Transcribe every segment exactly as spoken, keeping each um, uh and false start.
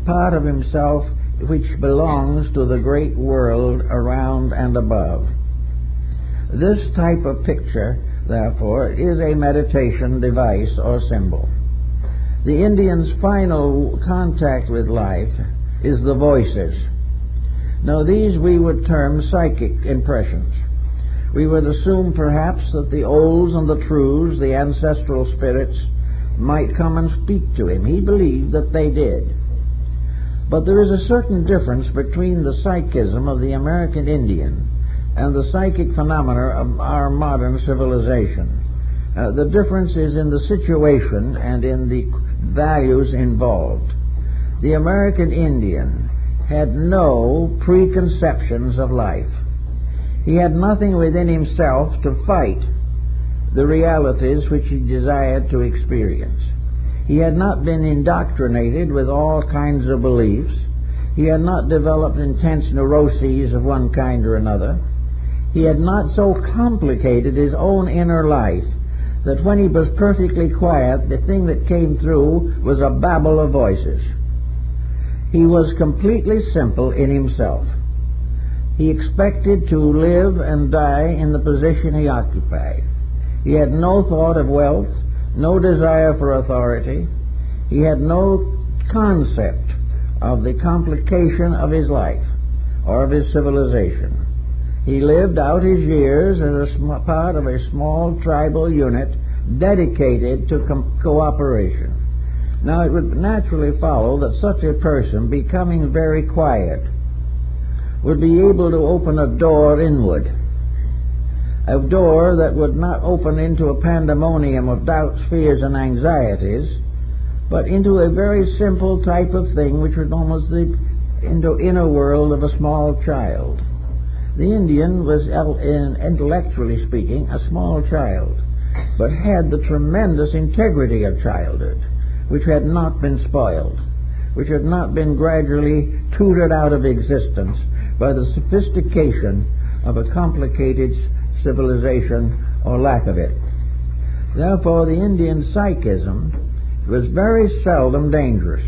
part of himself which belongs to the great world around and above. This type of picture, therefore, is a meditation device or symbol. The Indian's final contact with life is the voices. Now, these we would term psychic impressions. We would assume perhaps that the olds and the trues, the ancestral spirits, might come and speak to him. He believed that they did. But there is a certain difference between the psychism of the American Indian and the psychic phenomena of our modern civilization. Uh, the difference is in the situation and in the values involved. The American Indian had no preconceptions of life. He had nothing within himself to fight the realities which he desired to experience. He had not been indoctrinated with all kinds of beliefs. He had not developed intense neuroses of one kind or another. He had not so complicated his own inner life that when he was perfectly quiet, the thing that came through was a babble of voices. He was completely simple in himself. He expected to live and die in the position he occupied. He had no thought of wealth, no desire for authority. He had no concept of the complication of his life or of his civilization. He lived out his years as a sm- part of a small tribal unit dedicated to com- cooperation. Now, it would naturally follow that such a person, becoming very quiet, would be able to open a door inward, a door that would not open into a pandemonium of doubts, fears, and anxieties, but into a very simple type of thing which would almost the into inner world of a small child. The Indian was, intellectually speaking, a small child, but had the tremendous integrity of childhood, which had not been spoiled, which had not been gradually tutored out of existence by the sophistication of a complicated civilization or lack of it. Therefore, the Indian psychism was very seldom dangerous.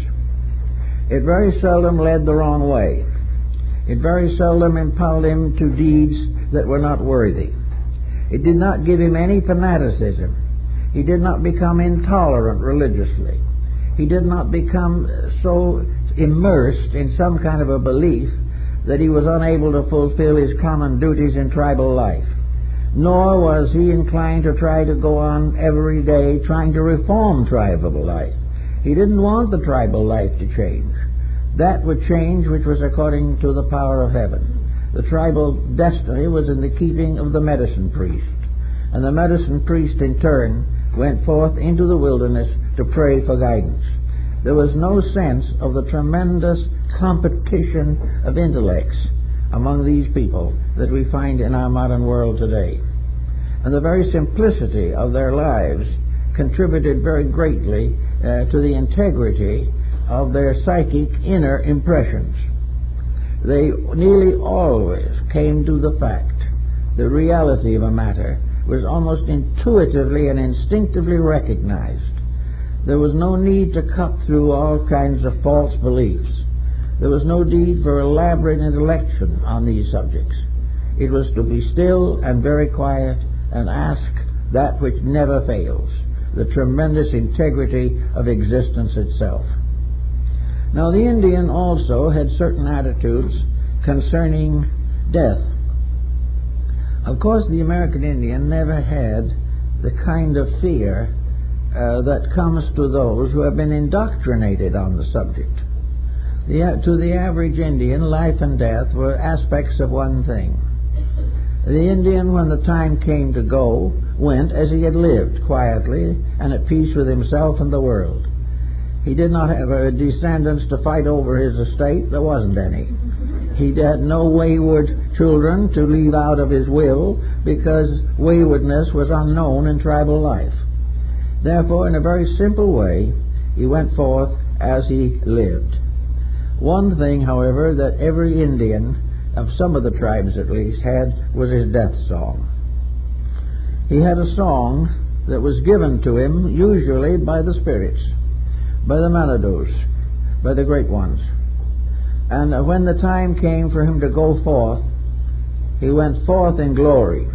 It very seldom led the wrong way. It very seldom impelled him to deeds that were not worthy. It did not give him any fanaticism. He did not become intolerant religiously. He did not become so immersed in some kind of a belief that he was unable to fulfill his common duties in tribal life. Nor was he inclined to try to go on every day trying to reform tribal life. He didn't want the tribal life to change. That would change which was according to the power of heaven. The tribal destiny was in the keeping of the medicine priest. And the medicine priest, in turn, went forth into the wilderness to pray for guidance. There was no sense of the tremendous competition of intellects among these people that we find in our modern world today. And the very simplicity of their lives contributed very greatly uh, to the integrity of their psychic inner impressions. They nearly always came to the fact, the reality of a matter was almost intuitively and instinctively recognized. There was no need to cut through all kinds of false beliefs. There was no need for elaborate intellection on these subjects. It was to be still and very quiet and ask that which never fails, the tremendous integrity of existence itself. Now, the Indian also had certain attitudes concerning death. Of course, the American Indian never had the kind of fear uh, that comes to those who have been indoctrinated on the subject. The, to the average Indian, life and death were aspects of one thing. The Indian, when the time came to go, went as he had lived, quietly and at peace with himself and the world. He did not have uh, descendants to fight over his estate. There wasn't any. He had no wayward children to leave out of his will, because waywardness was unknown in tribal life. Therefore, in a very simple way, he went forth as he lived. One thing, however, that every Indian, of some of the tribes at least, had was his death song. He had a song that was given to him usually by the spirits, by the Manadus, by the great ones. And uh, when the time came for him to go forth, he went forth in glory.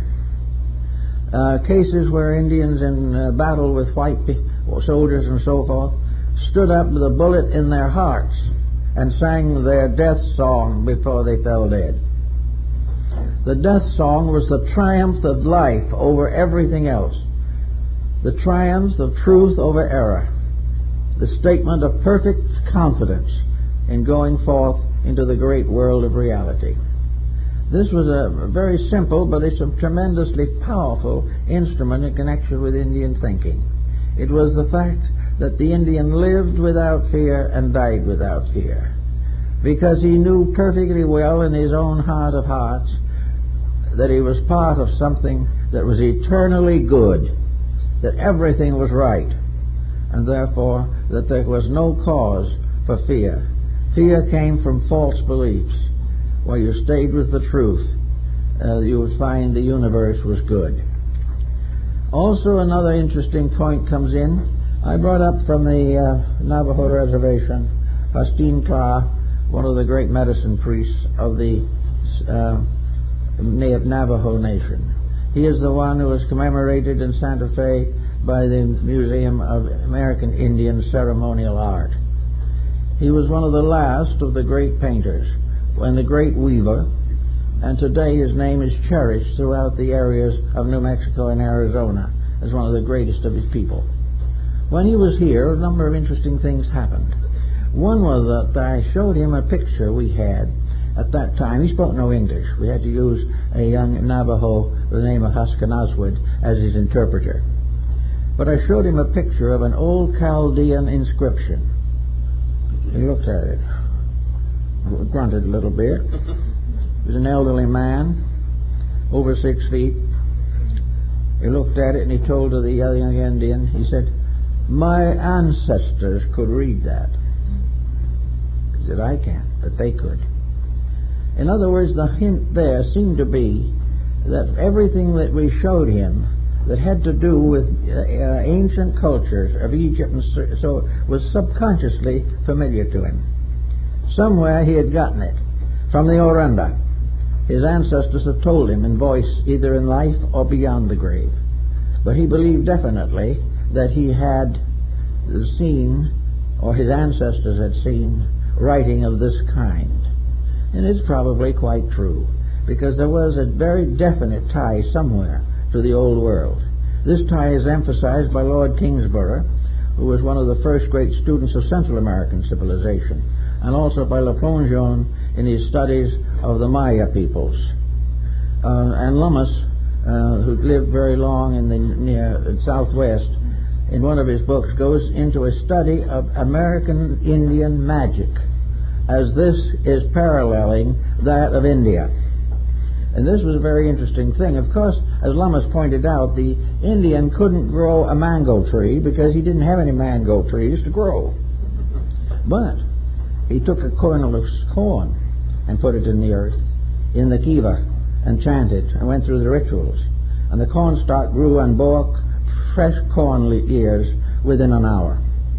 Uh, cases where Indians in uh, battle with white soldiers and so forth stood up with a bullet in their hearts and sang their death song before they fell dead. The death song was the triumph of life over everything else, the triumph of truth over error, the statement of perfect confidence in going forth into the great world of reality. This was a very simple, but it's a tremendously powerful instrument in connection with Indian thinking. It was the fact that the Indian lived without fear and died without fear, because he knew perfectly well in his own heart of hearts that he was part of something that was eternally good, that everything was right, and therefore that there was no cause for fear. Fear came from false beliefs. While you stayed with the truth, uh, you would find the universe was good. Also, another interesting point comes in. I brought up from the uh, Navajo reservation, Faustin Kla, one of the great medicine priests of the uh, Navajo Nation. He is the one who was commemorated in Santa Fe by the Museum of American Indian Ceremonial Art. He was one of the last of the great painters and the great weaver, and today his name is cherished throughout the areas of New Mexico and Arizona as one of the greatest of his people. When he was here, a number of interesting things happened. One was that I showed him a picture we had at that time. He spoke no English. We had to use a young Navajo with the name of Huskanaswood as his interpreter. But I showed him a picture of an old Chaldean inscription. He looked at it, grunted a little bit. He was an elderly man, over six feet. He looked at it and he told to the young Indian, he said, "My ancestors could read that." He said, "I can't, but they could." In other words, the hint there seemed to be that everything that we showed him that had to do with uh, ancient cultures of Egypt and so, so was subconsciously familiar to him. Somewhere he had gotten it from the Orunda. His ancestors had told him in voice, either in life or beyond the grave. But he believed definitely that he had seen, or his ancestors had seen, writing of this kind. And it's probably quite true, because there was a very definite tie somewhere to the old world. This tie is emphasized by Lord Kingsborough, who was one of the first great students of Central American civilization, and also by Le Plongeon in his studies of the Maya peoples. Uh, and Lummis, uh, who lived very long in the near Southwest, in one of his books goes into a study of American Indian magic, as this is paralleling that of India. And this was a very interesting thing. Of course, as Lummis pointed out, the Indian couldn't grow a mango tree because he didn't have any mango trees to grow. But he took a kernel of corn and put it in the earth, in the kiva, and chanted, and went through the rituals. And the cornstalk grew and bore fresh corn ears within an hour.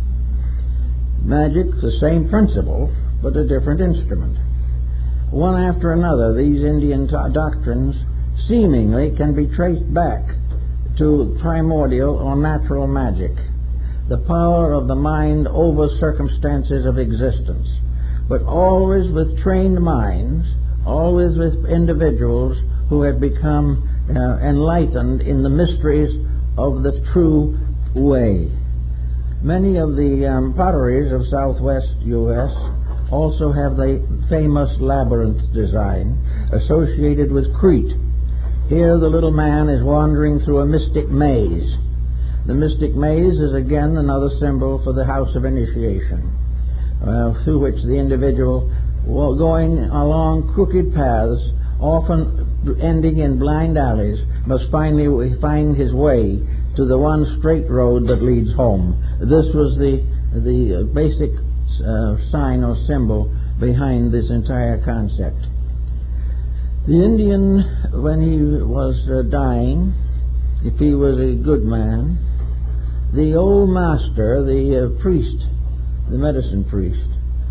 Magic, the same principle, but a different instrument. One after another, these Indian t- doctrines seemingly can be traced back to primordial or natural magic, the power of the mind over circumstances of existence, but always with trained minds, always with individuals who had become uh, enlightened in the mysteries of the true way. Many of the um, potteries of southwest U S also have the famous labyrinth design associated with Crete. Here the little man is wandering through a mystic maze. The mystic maze is again another symbol for the house of initiation, uh, through which the individual, well, going along crooked paths, often ending in blind alleys, must finally find his way to the one straight road that leads home. This was the the basic uh, sign or symbol behind this entire concept. The Indian, when he was uh, dying, if he was a good man, the old master, the uh, priest, the medicine priest,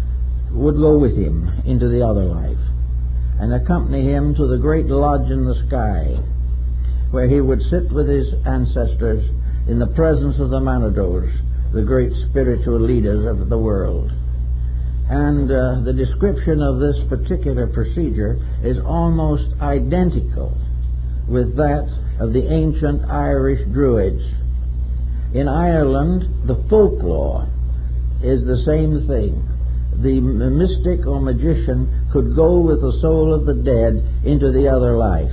would go with him into the other life and accompany him to the great lodge in the sky, where he would sit with his ancestors in the presence of the Manados, the great spiritual leaders of the world. And uh, the description of this particular procedure is almost identical with that of the ancient Irish Druids. In Ireland, the folklore is the same thing. The mystic or magician could go with the soul of the dead into the other life.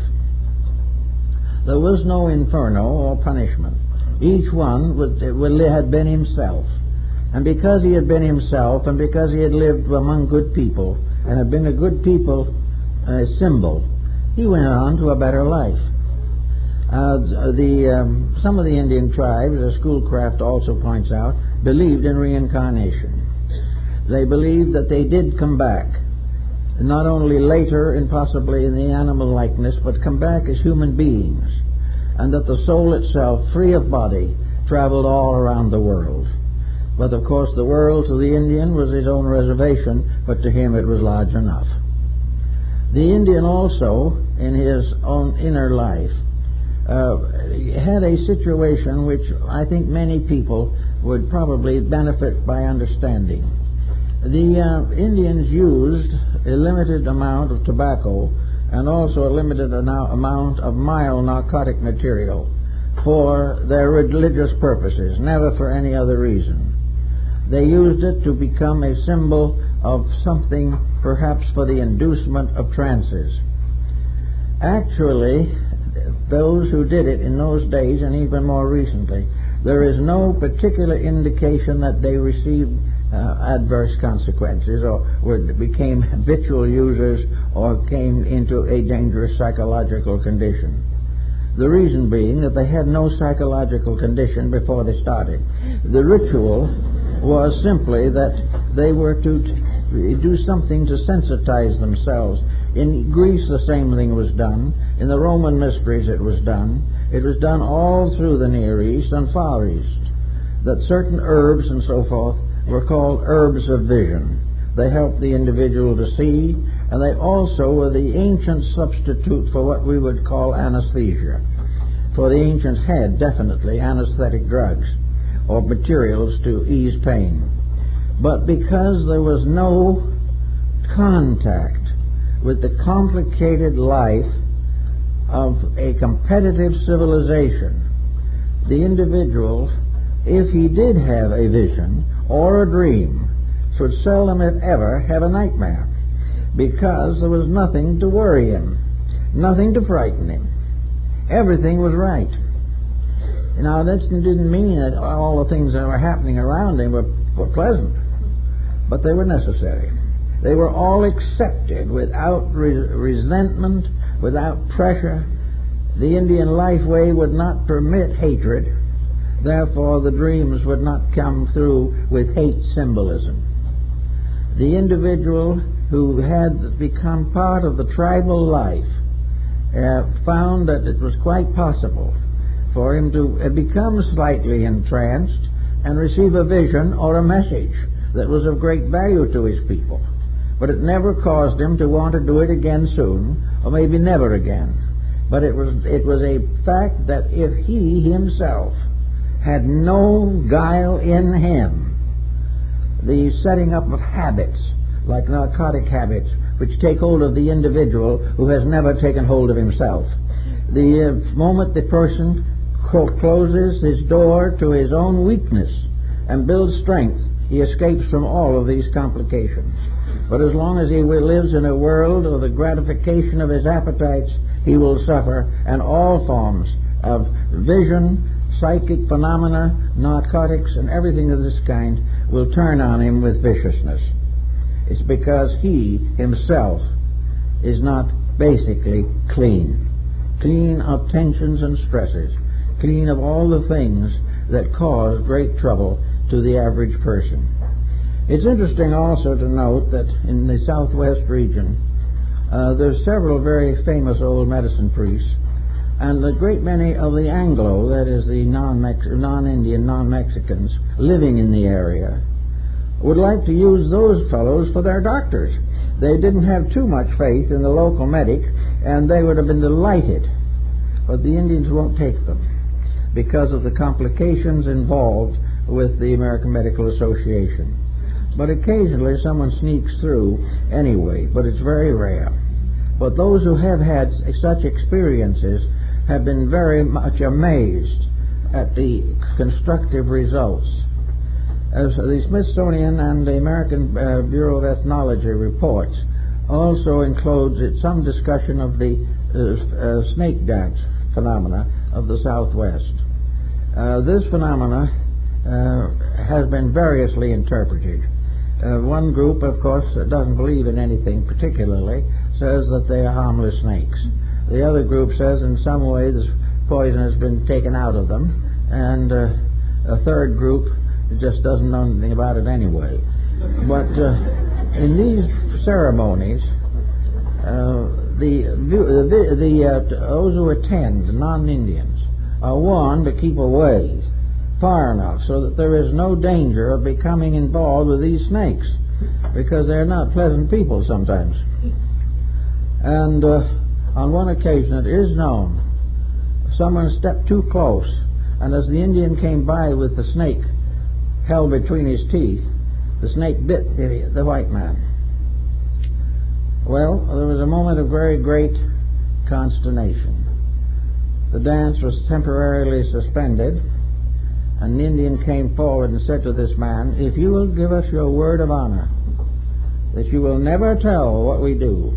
There was no inferno or punishment. Each one would, would, had been himself. And because he had been himself, and because he had lived among good people, and had been a good people uh, symbol, he went on to a better life. Uh, the um, some of the Indian tribes, as Schoolcraft also points out, believed in reincarnation. They believed that they did come back, not only later and possibly in the animal likeness, but come back as human beings, and that the soul itself, free of body, traveled all around the world. But of course the world to the Indian was his own reservation, but to him it was large enough. The Indian also, in his own inner life, uh, had a situation which I think many people would probably benefit by understanding. The uh, Indians used a limited amount of tobacco and also a limited amount of mild narcotic material for their religious purposes, never for any other reason. They used it to become a symbol of something, perhaps for the inducement of trances. Actually, those who did it in those days, and even more recently, there is no particular indication that they received uh, adverse consequences or were, became habitual users or came into a dangerous psychological condition. The reason being that they had no psychological condition before they started. The ritual was simply that they were to do something to sensitize themselves. In Greece the same thing was done. In the Roman mysteries it was done. It was done all through the Near East and Far East, that certain herbs and so forth were called herbs of vision. They helped the individual to see, and they also were the ancient substitute for what we would call anesthesia. For the ancients had definitely anesthetic drugs or materials to ease pain. But because there was no contact with the complicated life of a competitive civilization, the individual, if he did have a vision or a dream, should seldom, if ever, have a nightmare, because there was nothing to worry him, nothing to frighten him. Everything was right. Now, that didn't mean that all the things that were happening around him were, were pleasant, but they were necessary. They were all accepted without re- resentment, without pressure. The Indian life way would not permit hatred. Therefore, the dreams would not come through with hate symbolism. The individual who had become part of the tribal life uh, found that it was quite possible for him to uh, become slightly entranced and receive a vision or a message that was of great value to his people. But it never caused him to want to do it again soon, or maybe never again. But it was it was a fact that if he himself had no guile in him, the setting up of habits, like narcotic habits, which take hold of the individual who has never taken hold of himself. The uh, moment the person co- closes his door to his own weakness and builds strength, he escapes from all of these complications. But as long as he lives in a world of the gratification of his appetites, he will suffer, and all forms of vision, psychic phenomena, narcotics, and everything of this kind will turn on him with viciousness. It's because he himself is not basically clean. Clean of tensions and stresses. Clean of all the things that cause great trouble to the average person. It's interesting also to note that in the southwest region, uh, there's several very famous old medicine priests, and a great many of the Anglo, that is the non-Mex- non-Indian, non-Mexicans living in the area, would like to use those fellows for their doctors. They didn't have too much faith in the local medic, and they would have been delighted. But the Indians won't take them because of the complications involved with the American Medical Association. But occasionally someone sneaks through anyway, but it's very rare. But those who have had such experiences have been very much amazed at the constructive results. As the Smithsonian and the American uh, Bureau of Ethnology reports also includes it some discussion of the uh, uh, snake dance phenomena of the Southwest. Uh, this phenomena uh, has been variously interpreted. Uh, one group, of course, that doesn't believe in anything particularly, says that they are harmless snakes. The other group says in some way this poison has been taken out of them, and uh, a third group just doesn't know anything about it anyway. But uh, in these ceremonies, uh, the the, the uh, those who attend, the non-Indians, are warned to keep away far enough so that there is no danger of becoming involved with these snakes, because they're not pleasant people sometimes. And uh, on one occasion it is known someone stepped too close, and as the Indian came by with the snake held between his teeth, the snake bit the, the white man. Well, there was a moment of very great consternation. The dance was temporarily suspended, and the Indian came forward and said to this man, "If you will give us your word of honor that you will never tell what we do,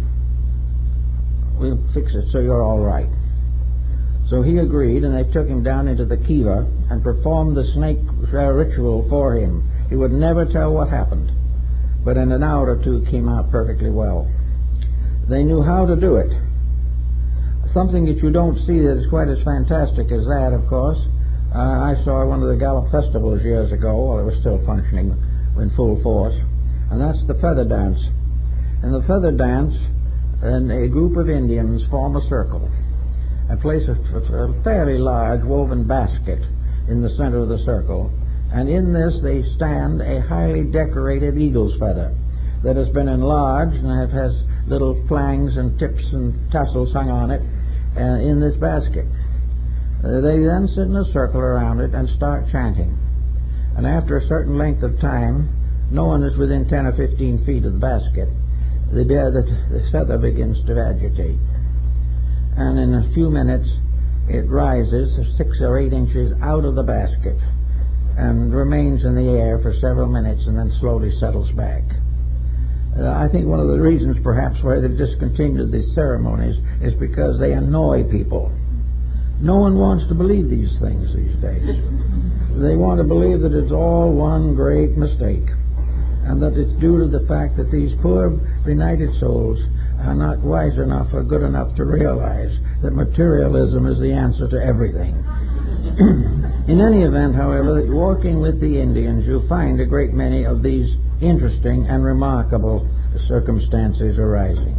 we'll fix it so you're all right." So he agreed, and they took him down into the kiva and performed the snake ritual for him. He would never tell what happened, but in an hour or two it came out perfectly well. They knew how to do it. Something that you don't see that is quite as fantastic as that, of course, uh, I saw one of the Gallup festivals years ago while it was still functioning in full force, and that's the feather dance. In the feather dance, and a group of Indians form a circle and place a, a fairly large woven basket in the center of the circle, and in this they stand a highly decorated eagle's feather that has been enlarged and it has little flangs and tips and tassels hung on it uh, in this basket. Uh, they then sit in a circle around it and start chanting, and after a certain length of time, no one is within ten or fifteen feet of the basket, the, the, the feather begins to agitate, and in a few minutes it rises six or eight inches out of the basket and remains in the air for several minutes and then slowly settles back. Uh, I think one of the reasons perhaps why they've discontinued these ceremonies is because they annoy people. No one wants to believe these things these days. They want to believe that it's all one great mistake, and that it's due to the fact that these poor benighted souls are not wise enough or good enough to realize that materialism is the answer to everything. In any event, however, walking with the Indians, you'll find a great many of these interesting and remarkable circumstances arising.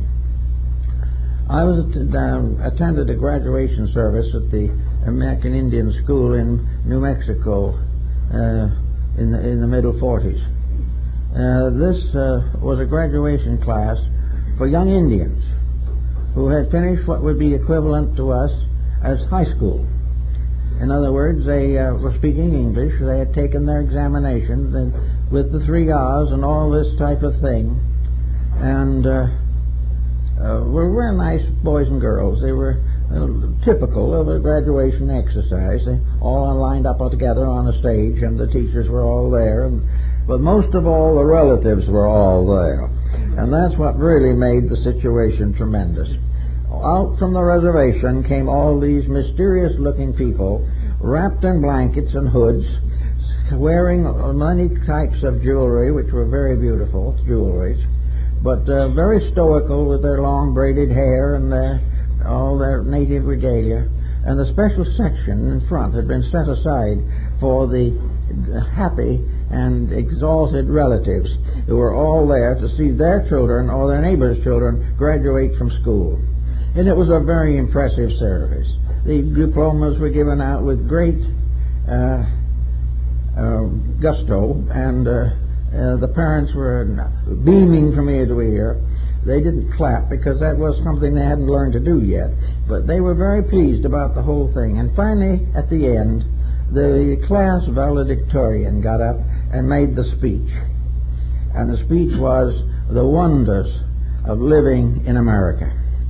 I was at, um, attended a graduation service at the American Indian School in New Mexico uh, in, the, in the middle forties. Uh, this uh, was a graduation class for young Indians who had finished what would be equivalent to us as high school. In other words, they uh, were speaking English. They had taken their examinations and with the three R's and all this type of thing, and uh, uh, were very nice boys and girls. They were uh, typical of a graduation exercise. They all lined up all together on a stage, and the teachers were all there. And, but most of all, the relatives were all there, and that's what really made the situation tremendous. Out from the reservation came all these mysterious-looking people, wrapped in blankets and hoods, wearing many types of jewelry, which were very beautiful jewelries, but uh, very stoical with their long braided hair and their, all their native regalia. And the special section in front had been set aside for the happy and exalted relatives who were all there to see their children or their neighbors' children graduate from school. And it was a very impressive service. The diplomas were given out with great uh, uh, gusto and uh, Uh, the parents were beaming from ear to ear. They didn't clap because that was something they hadn't learned to do yet. But they were very pleased about the whole thing. And finally, at the end, the class valedictorian got up and made the speech. And the speech was the wonders of living in America.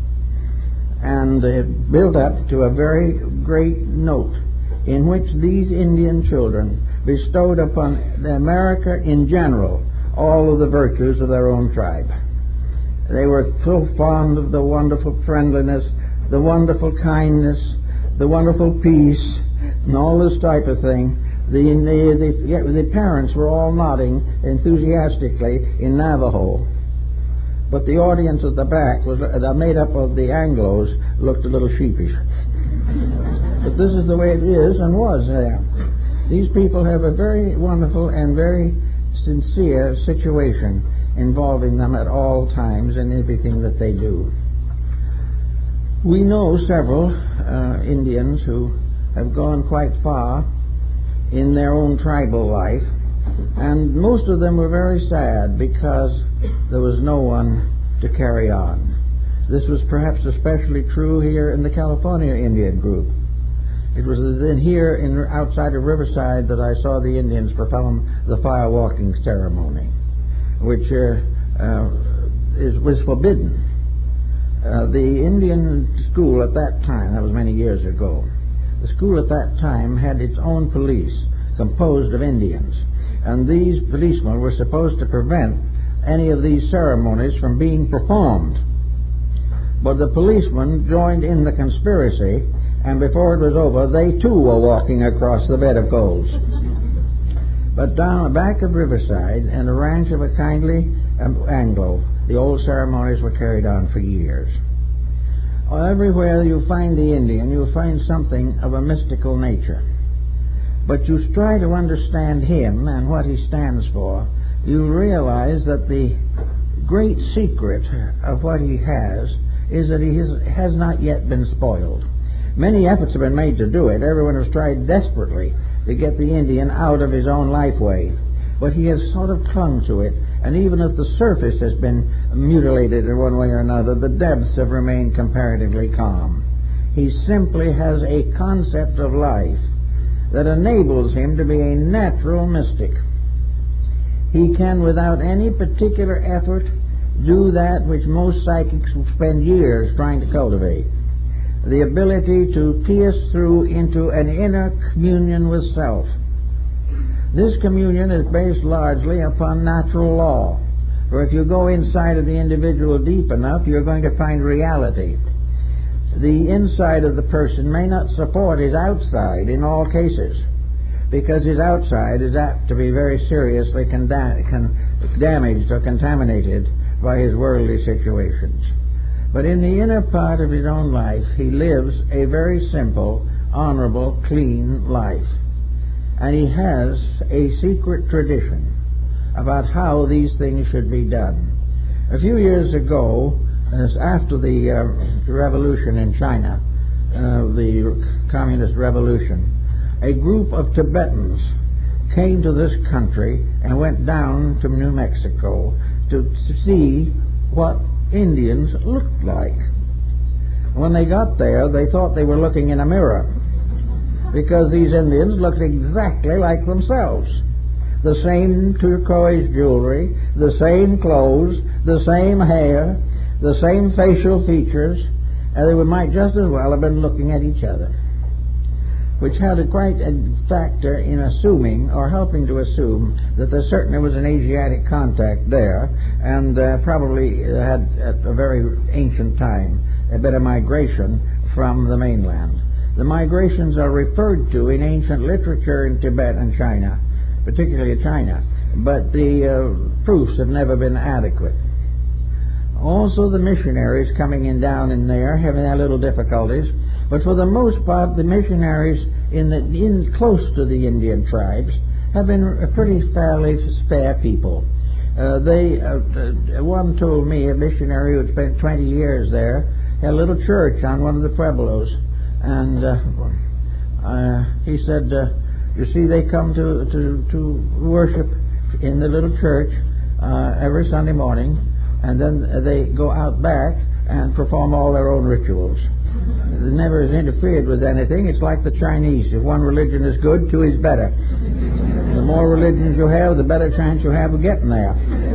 And it built up to a very great note in which these Indian children bestowed upon America in general all of the virtues of their own tribe. They were so fond of the wonderful friendliness, the wonderful kindness, the wonderful peace, and all this type of thing. The, the, the, the parents were all nodding enthusiastically in Navajo. But the audience at the back, was uh, made up of the Anglos, looked a little sheepish. But this is the way it is and was there. These people have a very wonderful and very sincere situation involving them at all times in everything that they do. We know several uh, Indians who have gone quite far in their own tribal life, and most of them were very sad because there was no one to carry on. This was perhaps especially true here in the California Indian group. It was then here in outside of Riverside that I saw the Indians perform the fire walking ceremony, which uh, uh, is, was forbidden. Uh, the Indian school at that time, that was many years ago, the school at that time had its own police composed of Indians, and these policemen were supposed to prevent any of these ceremonies from being performed. But the policemen joined in the conspiracy, and before it was over, they too were walking across the bed of coals. But down the back of Riverside, in a ranch of a kindly um, Anglo, the old ceremonies were carried on for years. Everywhere you find the Indian, you'll find something of a mystical nature. But you try to understand him and what he stands for, you realize that the great secret of what he has is that he has, has not yet been spoiled. Many efforts have been made to do it. Everyone has tried desperately to get the Indian out of his own lifeway. But he has sort of clung to it, and even if the surface has been mutilated in one way or another, the depths have remained comparatively calm. He simply has a concept of life that enables him to be a natural mystic. He can, without any particular effort, do that which most psychics will spend years trying to cultivate. The ability to pierce through into an inner communion with self. This communion is based largely upon natural law. For if you go inside of the individual deep enough, you're going to find reality. The inside of the person may not support his outside in all cases, because his outside is apt to be very seriously conda- con- damaged or contaminated by his worldly situations. But in the inner part of his own life, he lives a very simple, honorable, clean life. And he has a secret tradition about how these things should be done. A few years ago, as after the uh, revolution in China, uh, the communist revolution, a group of Tibetans came to this country and went down to New Mexico to see what Indians looked like. When they got there, they thought they were looking in a mirror, because these Indians looked exactly like themselves. The same turquoise jewelry, the same clothes, the same hair, the same facial features, and they might just as well have been looking at each other, which had a quite a factor in assuming, or helping to assume, that there certainly was an Asiatic contact there, and uh, probably had, at a very ancient time, a bit of migration from the mainland. The migrations are referred to in ancient literature in Tibet and China, particularly China, but the uh, proofs have never been adequate. Also, the missionaries coming in down in there having their little difficulties, but for the most part, the missionaries in the in close to the Indian tribes have been pretty fairly fair people. Uh, they uh, one told me, a missionary who had spent twenty years there, had a little church on one of the pueblos, and uh, uh, he said, uh, "You see, they come to to to worship in the little church uh, every Sunday morning, and then they go out back and perform all their own rituals. It never is interfered with anything. It's like the Chinese. If one religion is good, two is better. The more religions you have, the better chance you have of getting there.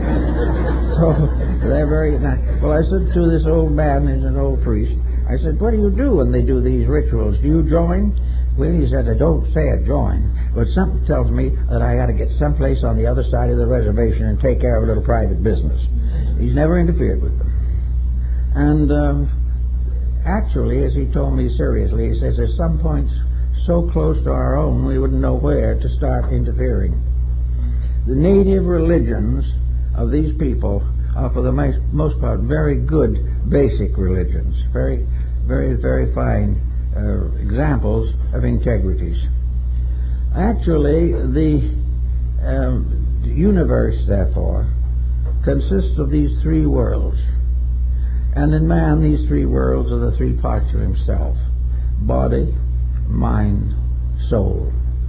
So they're very nice. Well, I said to this old man, he's an old priest, I said, what do you do when they do these rituals? Do you join? Well, he said, I don't say I join, but something tells me that I got to get someplace on the other side of the reservation and take care of a little private business. He's never interfered with them. And um, actually, as he told me seriously, he says there's some points so close to our own we wouldn't know where to start interfering. The native religions of these people are, for the most, most part, very good basic religions, very, very, very fine uh, examples of integrities. Actually, the um, universe, therefore, consists of these three worlds. And in man, these three worlds are the three parts of himself: body, mind, soul.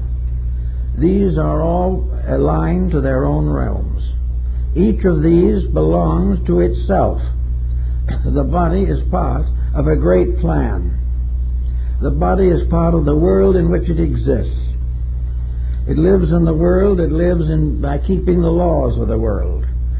These are all aligned to their own realms. Each of these belongs to itself. The body is part of a great plan. The body is part of the world in which it exists. It lives in the world, it lives in by keeping the laws of the world.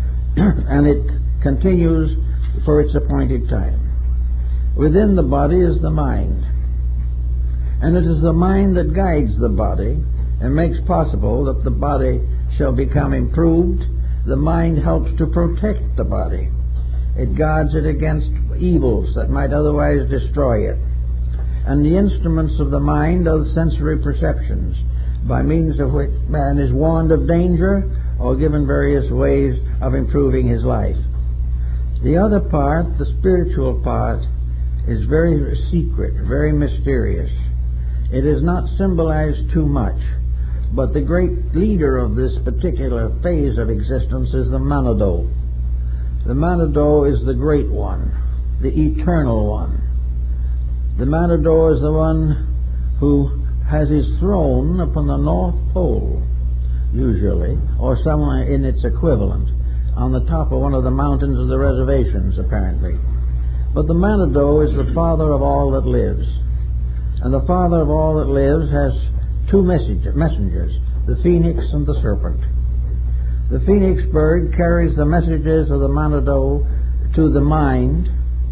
And it continues for its appointed time. Within the body is the mind. And it is the mind that guides the body and makes possible that the body shall become improved. The mind helps to protect the body. It guards it against evils that might otherwise destroy it. And the instruments of the mind are the sensory perceptions, by means of which man is warned of danger or given various ways of improving his life. The other part, the spiritual part, is very secret, very mysterious. It is not symbolized too much, but the great leader of this particular phase of existence is the Manado. The Manado is the great one, the eternal one. The Manado is the one who has his throne upon the North Pole, usually, or somewhere in its equivalent, on the top of one of the mountains of the reservations, apparently. But the Manado is the father of all that lives. And the father of all that lives has two message, messengers, the phoenix and the serpent. The phoenix bird carries the messages of the Manado to the mind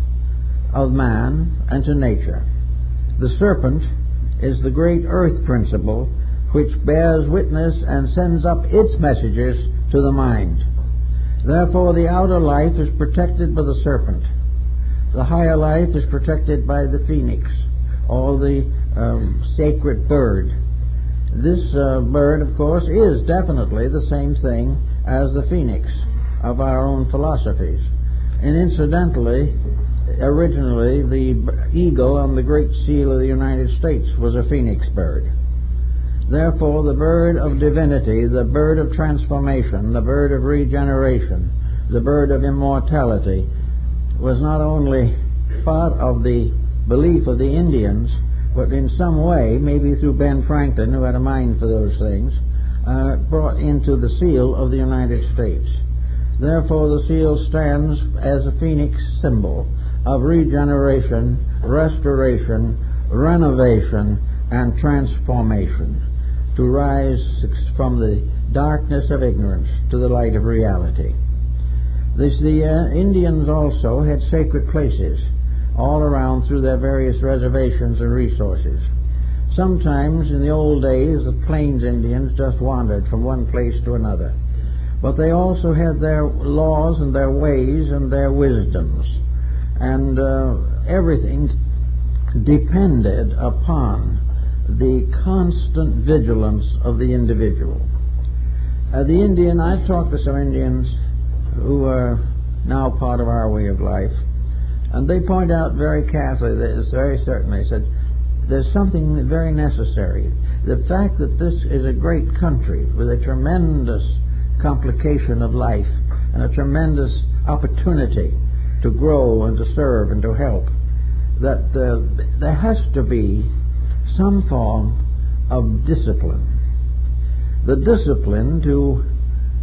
of man and to nature. The serpent is the great earth principle which bears witness and sends up its messages to the mind. Therefore, the outer life is protected by the serpent. The higher life is protected by the phoenix, or the um, sacred bird. This uh, bird, of course, is definitely the same thing as the phoenix of our own philosophies. And incidentally, originally, the eagle on the Great Seal of the United States was a phoenix bird. Therefore, the bird of divinity, the bird of transformation, the bird of regeneration, the bird of immortality, was not only part of the belief of the Indians, but in some way, maybe through Ben Franklin, who had a mind for those things, uh, brought into the seal of the United States. Therefore, the seal stands as a phoenix symbol of regeneration, restoration, renovation, and transformation, to rise from the darkness of ignorance to the light of reality. This, the uh, Indians also had sacred places all around through their various reservations and resources. Sometimes in the old days the Plains Indians just wandered from one place to another, but they also had their laws and their ways and their wisdoms, and uh, everything depended upon the constant vigilance of the individual. Uh, the Indian, I've talked to some Indians who are now part of our way of life, and they point out very carefully, this, very certainly, said, there's something very necessary. The fact that this is a great country with a tremendous complication of life and a tremendous opportunity to grow and to serve and to help, that uh, there has to be some form of discipline. The discipline to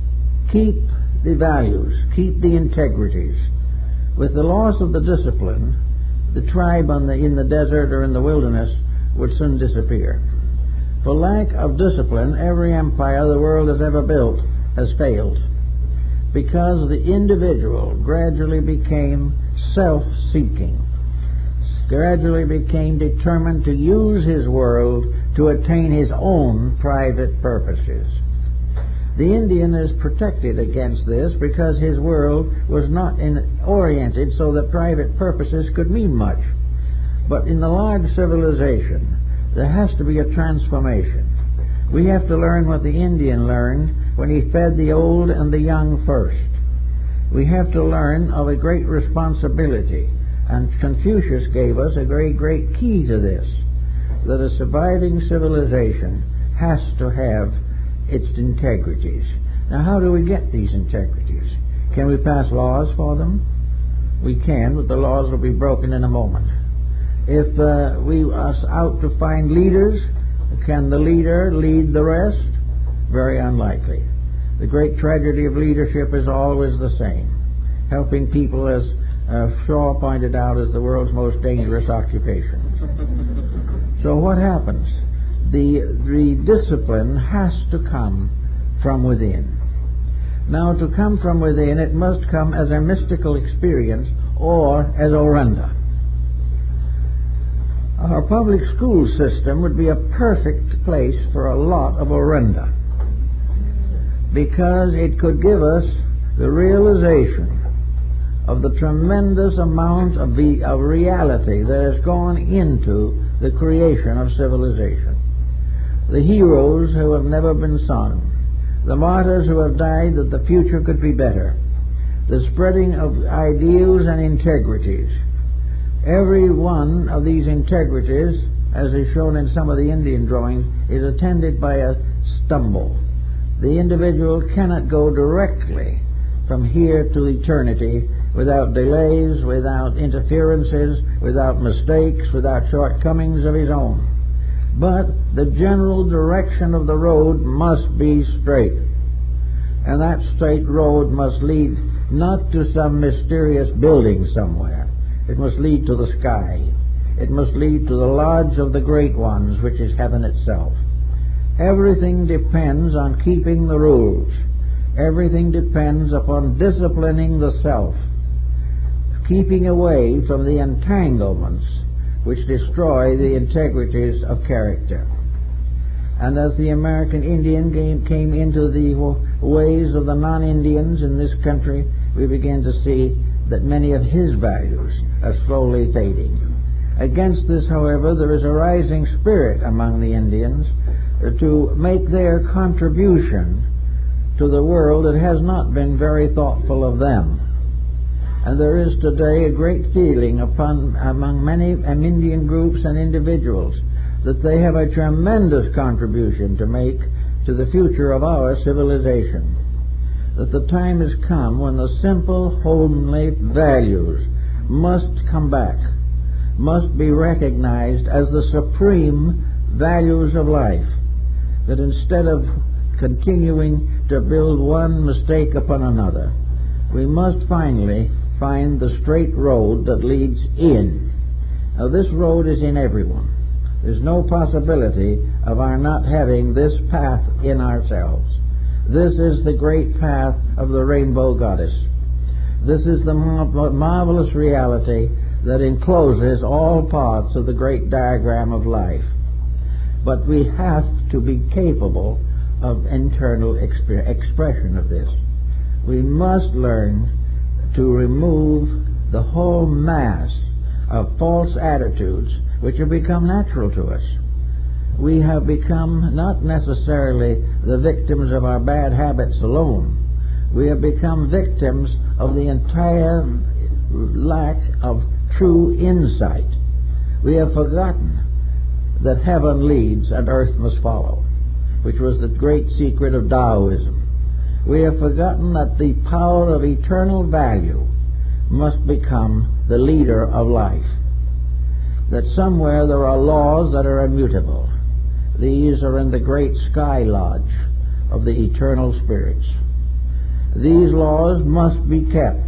keep the values, keep the integrities. With the loss of the discipline, the tribe on the, in the desert or in the wilderness would soon disappear. For lack of discipline, every empire the world has ever built has failed, because the individual gradually became self-seeking, gradually became determined to use his world to attain his own private purposes. The Indian is protected against this because his world was not in, oriented so that private purposes could mean much. But in the large civilization, there has to be a transformation. We have to learn what the Indian learned when he fed the old and the young first. We have to learn of a great responsibility, and Confucius gave us a very great key to this, that a surviving civilization has to have its integrities. Now, how do we get these integrities? Can we pass laws for them? We can, but the laws will be broken in a moment. If uh, we are out to find leaders, can the leader lead the rest? Very unlikely. The great tragedy of leadership is always the same. Helping people, as uh, Shaw pointed out, is the world's most dangerous occupation. So what happens? The, the discipline has to come from within. Now, to come from within, it must come as a mystical experience or as orenda. Our public school system would be a perfect place for a lot of orenda, because it could give us the realization of the tremendous amount of, the, of reality that has gone into the creation of civilization. The heroes who have never been sung, the martyrs who have died that the future could be better, the spreading of ideals and integrities. Every one of these integrities, as is shown in some of the Indian drawings, is attended by a stumble. The individual cannot go directly from here to eternity without delays, without interferences, without mistakes, without shortcomings of his own. But the general direction of the road must be straight. And that straight road must lead not to some mysterious building somewhere. It must lead to the sky. It must lead to the lodge of the great ones, which is heaven itself. Everything depends on keeping the rules. Everything depends upon disciplining the self, keeping away from the entanglements which destroy the integrities of character. And as the American Indian came, came into the ways of the non-Indians in this country, we began to see that many of his values are slowly fading. Against this, however, there is a rising spirit among the Indians to make their contribution to the world that has not been very thoughtful of them. And there is today a great feeling upon, among many Indian groups and individuals that they have a tremendous contribution to make to the future of our civilization. That the time has come when the simple, homely values must come back, must be recognized as the supreme values of life. That instead of continuing to build one mistake upon another, we must finally find the straight road that leads in. Now, this road is in everyone. There's no possibility of our not having this path in ourselves. This is the great path of the Rainbow Goddess. This is the mar- marvelous reality that encloses all parts of the great diagram of life. But we have to be capable of internal exp- expression of this. We must learn to remove the whole mass of false attitudes which have become natural to us. We have become not necessarily the victims of our bad habits alone. We have become victims of the entire lack of true insight. We have forgotten that heaven leads and earth must follow, which was the great secret of Taoism. We have forgotten that the power of eternal value must become the leader of life. That somewhere there are laws that are immutable. These are in the great sky lodge of the eternal spirits. These laws must be kept.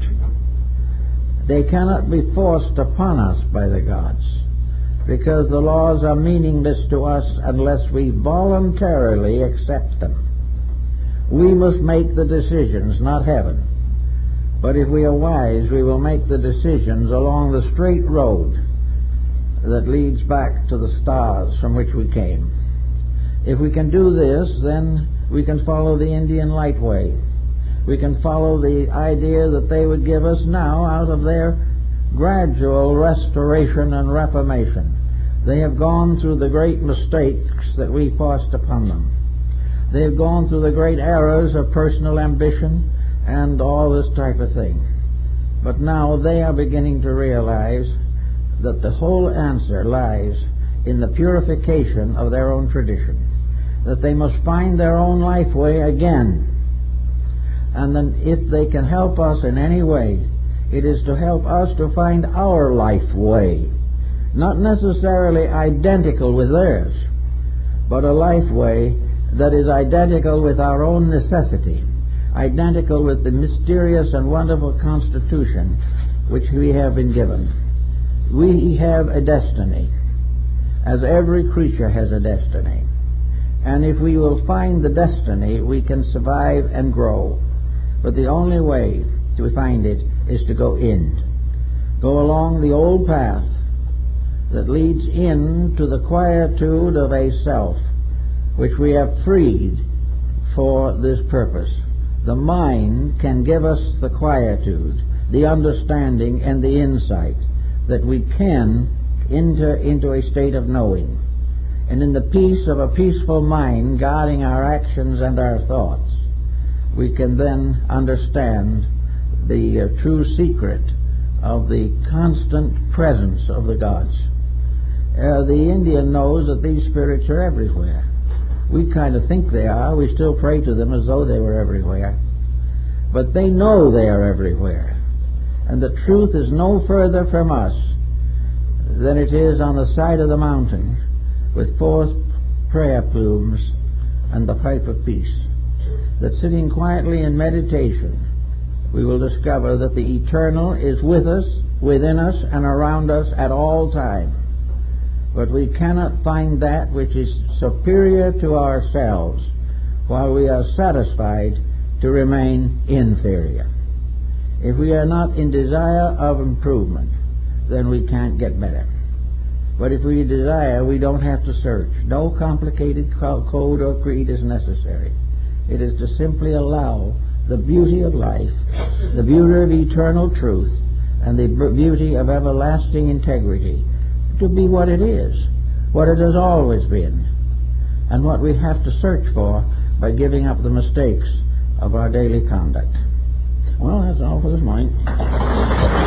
They cannot be forced upon us by the gods, because the laws are meaningless to us unless we voluntarily accept them. We must make the decisions, not heaven. But if we are wise, we will make the decisions along the straight road that leads back to the stars from which we came. If we can do this, then we can follow the Indian light way. We can follow the idea that they would give us now out of their gradual restoration and reformation. They have gone through the great mistakes that we forced upon them. They have gone through the great errors of personal ambition and all this type of thing. But now they are beginning to realize that the whole answer lies in the purification of their own tradition, that they must find their own life way again. And then if they can help us in any way, it is to help us to find our life way, not necessarily identical with theirs, but a life way that is identical with our own necessity, identical with the mysterious and wonderful constitution which we have been given. We have a destiny, as every creature has a destiny. And if we will find the destiny, we can survive and grow. But the only way to find it is to go in. Go along the old path that leads in to the quietude of a self which we have freed for this purpose. The mind can give us the quietude, the understanding, and the insight that we can enter into a state of knowing. And in the peace of a peaceful mind guarding our actions and our thoughts, we can then understand the uh, true secret of the constant presence of the gods. Uh, the Indian knows that these spirits are everywhere. We kind of think they are. We still pray to them as though they were everywhere. But they know they are everywhere. And the truth is no further from us than it is on the side of the mountain with four prayer plumes and the pipe of peace. That sitting quietly in meditation, we will discover that the eternal is with us, within us, and around us at all time. But we cannot find that which is superior to ourselves while we are satisfied to remain inferior. If we are not in desire of improvement, then we can't get better. But if we desire, we don't have to search. No complicated code or creed is necessary. It is to simply allow the beauty of life, the beauty of eternal truth, and the beauty of everlasting integrity to be what it is, what it has always been, and what we have to search for by giving up the mistakes of our daily conduct. Well, that's all for this morning.